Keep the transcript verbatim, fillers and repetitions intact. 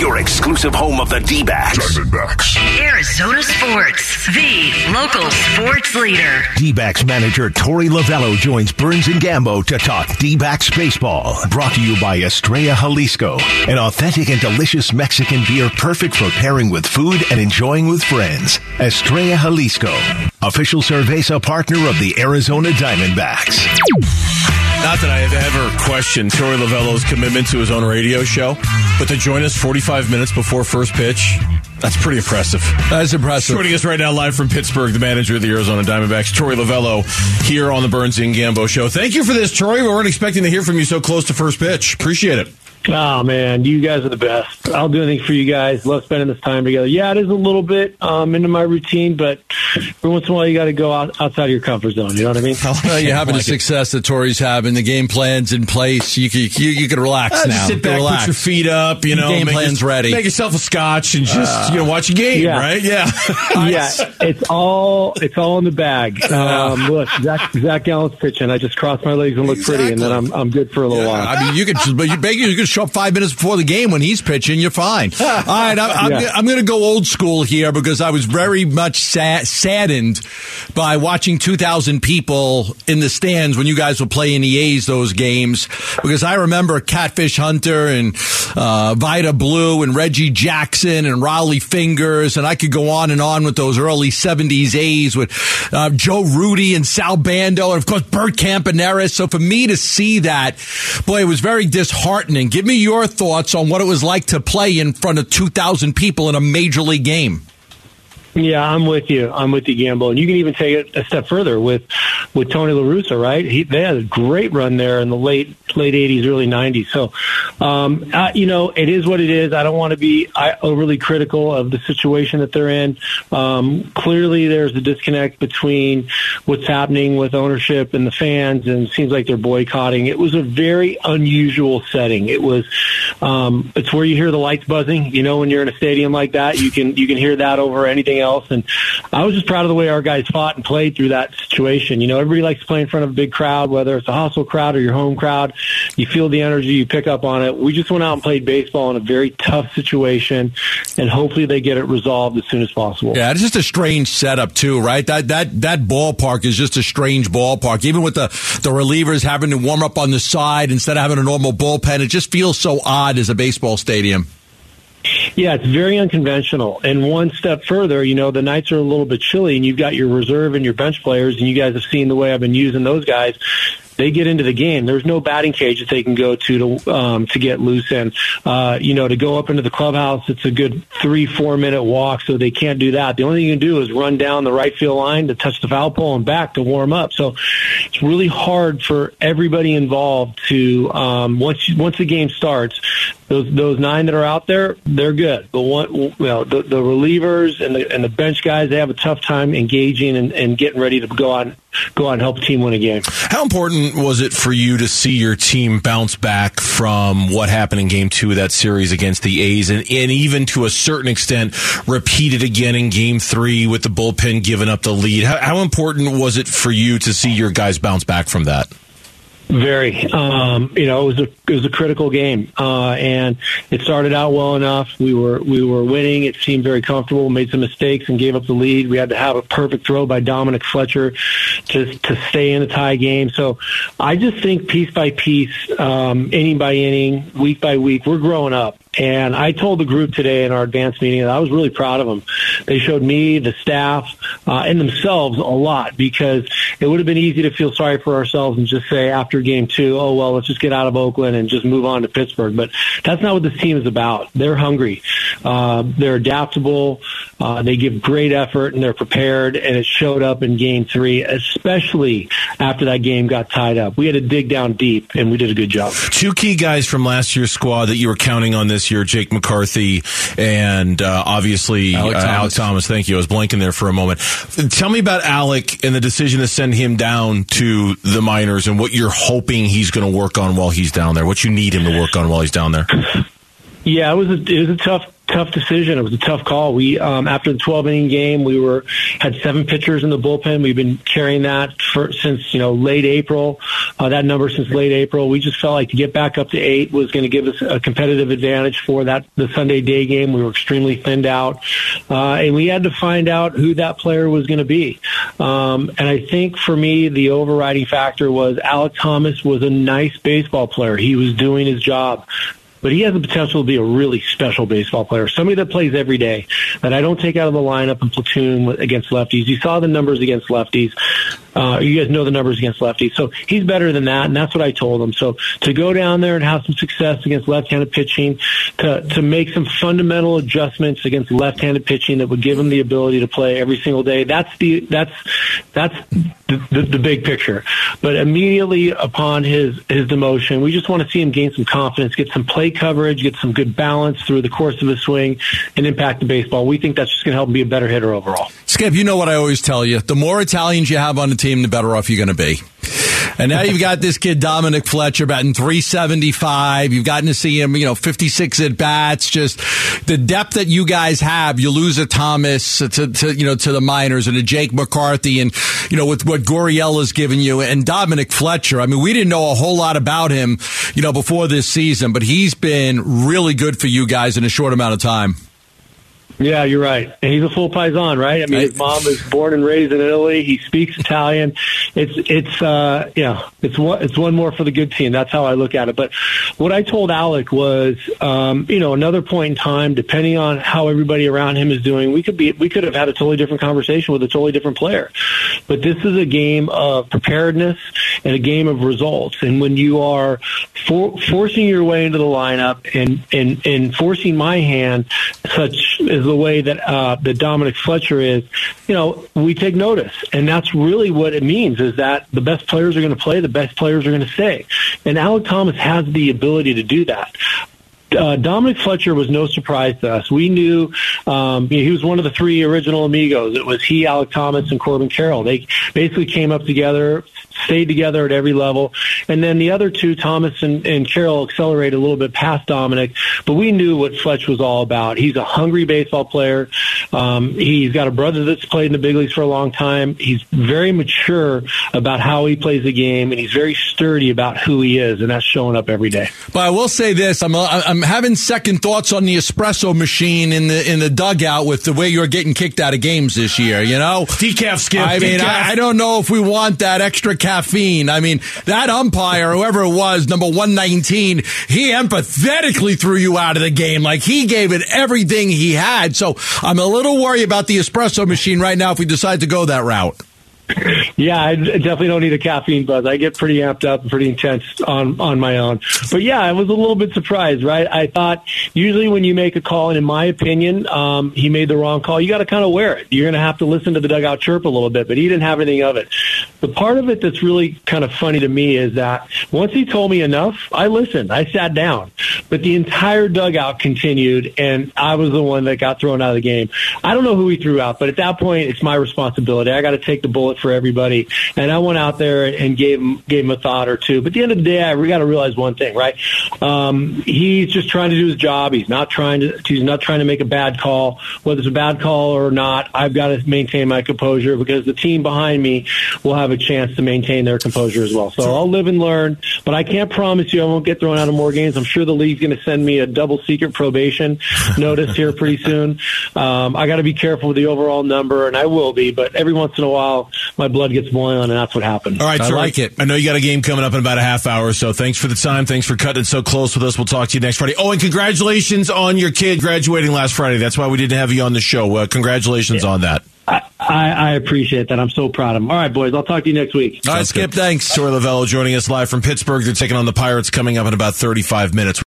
your exclusive home of the D-backs. Diamondbacks. Arizona Sports, the local sports leader. D-backs manager Torey Lovello joins Burns and Gambo to talk D-backs baseball. Brought to you by Estrella Jalisco, an authentic and delicious Mexican beer perfect for pairing with food and enjoying with friends. Estrella Jalisco, official Cerveza partner of the Arizona Diamondbacks. Not that I have ever questioned Torey Lovello's commitment to his own radio show, but to join us forty-five minutes before first pitch, that's pretty impressive. That's impressive. Joining us right now live from Pittsburgh, the manager of the Arizona Diamondbacks, Torey Lovello, here on the Burns and Gambo Show. Thank you for this, Torey. We weren't expecting to hear from you so close to first pitch. Appreciate it. Oh, man, you guys are the best. I'll do anything for you guys. Love spending this time together. Yeah, it is a little bit um, into my routine, but every once in a while you got to go out, outside of your comfort zone. You know what I mean? Well, you're having like the success that Torey's having. The game plan's in place. You can, you, you can relax uh, now. Just sit back, relax. put your feet up. You know, game make plan's your, ready. Make yourself a scotch and just uh, you know watch a game, yeah. right? Yeah, yeah. It's all it's all in the bag. Um, look, Zach, Zach Gallen's pitching. I just cross my legs and look exactly. pretty, and then I'm I'm good for a little yeah, while. I mean, you could just, but you you could show up five minutes before the game when he's pitching. You're fine. All right, I, I'm, yeah. I'm going to go old school here because I was very much sad, saddened by watching two thousand people in the stands when you guys were playing the A's those games, because I remember Catfish Hunter and uh, Vida Blue and Reggie Jackson and Rowley Fingers, and I could go on and on with those early seventies A's with uh, Joe Rudy and Sal Bando and, of course, Bert Campaneris. So for me to see that, boy, it was very disheartening. Give me your thoughts on what it was like to play in front of two thousand people in a major league game. Yeah, I'm with you. I'm with you, Gambo. And you can even take it a step further with with Tony La Russa, right? He, they had a great run there in the late late eighties, early nineties. So, um, uh, you know, it is what it is. I don't want to be I, overly critical of the situation that they're in. Um, clearly, there's a disconnect between what's happening with ownership and the fans, and it seems like they're boycotting. It was a very unusual setting. It was, um, it's where you hear the lights buzzing. You know, when you're in a stadium like that, you can you can hear that over anything else. And I was just proud of the way our guys fought and played through that situation. You know, everybody likes to play in front of a big crowd, whether it's a hostile crowd or your home crowd. You feel the energy, you pick up on it. We just went out and played baseball in a very tough situation, and hopefully they get it resolved as soon as possible. Yeah, it's just a strange setup too, right? That that that ballpark is just a strange ballpark. Even with the, the relievers having to warm up on the side instead of having a normal bullpen, it just feels so odd as a baseball stadium. Yeah, it's very unconventional. And one step further, you know, the nights are a little bit chilly, and you've got your reserve and your bench players, and you guys have seen the way I've been using those guys. They get into the game. There's no batting cage that they can go to to um, to get loose in. Uh, you know, to go up into the clubhouse, it's a good three, four minute walk, so they can't do that. The only thing you can do is run down the right field line to touch the foul pole and back to warm up. So it's really hard for everybody involved to um, once once the game starts. Those those nine that are out there, they're good. But one, you know, the, the relievers and the and the bench guys, they have a tough time engaging and, and getting ready to go on go out and help the team win a game. How important was it for you to see your team bounce back from what happened in Game Two of that series against the A's, and, and even to a certain extent repeat it again in Game Three with the bullpen giving up the lead? How, how important was it for you to see your guys bounce back from that? Very. Um, you know, it was a it was a critical game, uh, and it started out well enough. We were we were winning. It seemed very comfortable. Made some mistakes and gave up the lead. We had to have a perfect throw by Dominic Fletcher to to stay in a tie game. So I just think piece by piece, um, inning by inning, week by week, we're growing up. And I told the group today in our advanced meeting that I was really proud of them. They showed me, the staff, uh, and themselves a lot, because it would have been easy to feel sorry for ourselves and just say after game two, oh, well, let's just get out of Oakland and just move on to Pittsburgh. But that's not what this team is about. They're hungry. Uh, they're adaptable. Uh, they give great effort, and they're prepared, and it showed up in game three, especially after that game got tied up. We had to dig down deep, and we did a good job. Two key guys from last year's squad that you were counting on this year, Jake McCarthy and uh, obviously Alec, uh, Thomas. Alec Thomas. Thank you. I was blanking there for a moment. Tell me about Alec and the decision to send him down to the minors, and what you're hoping he's going to work on while he's down there, what you need him to work on while he's down there. Yeah, it was a, it was a tough tough decision. It was a tough call. We um, after the twelve inning game, we were had seven pitchers in the bullpen. We've been carrying that for since you know late April. Uh, that number since late April. We just felt like to get back up to eight was going to give us a competitive advantage for that the Sunday day game. We were extremely thinned out, uh, and we had to find out who that player was going to be. Um, and I think for me, the overriding factor was Alek Thomas was a nice baseball player. He was doing his job. But he has the potential to be a really special baseball player, somebody that plays every day, that I don't take out of the lineup and platoon against lefties. You saw the numbers against lefties. Uh, you guys know the numbers against lefties. So he's better than that, and that's what I told him. So to go down there and have some success against left-handed pitching, to, to make some fundamental adjustments against left-handed pitching that would give him the ability to play every single day, that's the that's that's the, the, the big picture. But immediately upon his, his demotion, we just want to see him gain some confidence, get some play coverage, get some good balance through the course of his swing, and impact the baseball. We think that's just going to help him be a better hitter overall. Skip, you know what I always tell you. The more Italians you have on the team, the better off you're going to be. And now you've got this kid, Dominic Fletcher, batting three seventy-five. You've gotten to see him, you know, fifty-six at-bats. Just the depth that you guys have. You lose a Thomas to, to you know, to the minors, and a Jake McCarthy, and, you know, with what Gurriella's given you, and Dominic Fletcher. I mean, we didn't know a whole lot about him, you know, before this season, but he's been really good for you guys in a short amount of time. Yeah, you're right. And he's a full Paisan, right? I mean, his mom is born and raised in Italy. He speaks Italian. It's, it's, uh, yeah, it's one, it's one more for the good team. That's how I look at it. But what I told Alek was, um, you know, another point in time, depending on how everybody around him is doing, we could be, we could have had a totally different conversation with a totally different player. But this is a game of preparedness and a game of results. And when you are for, forcing your way into the lineup and, and, and forcing my hand, such as the way that uh, that Dominic Fletcher is, you know, we take notice. And that's really what it means, is that the best players are going to play, the best players are going to stay. And Alek Thomas has the ability to do that. Uh, Dominic Fletcher was no surprise to us. We knew um, he was one of the three original amigos. It was he, Alek Thomas, and Corbin Carroll. They basically came up together, stayed together at every level. And then the other two, Thomas and, and Carroll, accelerated a little bit past Dominic. But we knew what Fletch was all about. He's a hungry baseball player. Um, he's got a brother that's played in the big leagues for a long time. He's very mature about how he plays the game, and he's very sturdy about who he is, and that's showing up every day. But I will say this. I'm, I'm having second thoughts on the espresso machine in the in the dugout with the way you're getting kicked out of games this year, you know? Decaf, Skip. I mean, Decaf. I, I don't know if we want that extra caffeine. I mean, that umpire, whoever it was, number one nineteen, he empathetically threw you out of the game. Like, he gave it everything he had. So I'm a little worried about the espresso machine right now if we decide to go that route. Yeah, I definitely don't need a caffeine buzz. I get pretty amped up and pretty intense on, on my own. But yeah, I was a little bit surprised, right? I thought usually when you make a call, and in my opinion, um, he made the wrong call, you got to kind of wear it. You're going to have to listen to the dugout chirp a little bit, but he didn't have anything of it. The part of it that's really kind of funny to me is that once he told me enough, I listened. I sat down. But the entire dugout continued, and I was the one that got thrown out of the game. I don't know who he threw out, but at that point, it's my responsibility. I got to take the bullet for everybody. And I went out there and gave him gave him a thought or two. But at the end of the day, I, we got to realize one thing, right? Um, he's just trying to do his job. He's not trying to he's not trying to make a bad call. Whether it's a bad call or not, I've got to maintain my composure, because the team behind me will have a chance to maintain their composure as well. So I'll live and learn, but I can't promise you I won't get thrown out of more games. I'm sure the league's going to send me a double secret probation notice here pretty soon. Um, I got to be careful with the overall number, and I will be, but every once in a while, my blood gets boiling, and that's what happened. All right, I so like it. I know you got a game coming up in about a half hour, so thanks for the time. Thanks for cutting it so close with us. We'll talk to you next Friday. Oh, and congratulations on your kid graduating last Friday. That's why we didn't have you on the show. Uh, congratulations yeah. on that. I, I, I appreciate that. I'm so proud of him. All right, boys, I'll talk to you next week. All right, Skip, thanks. Torey Lovullo joining us live from Pittsburgh. They're taking on the Pirates coming up in about thirty-five minutes.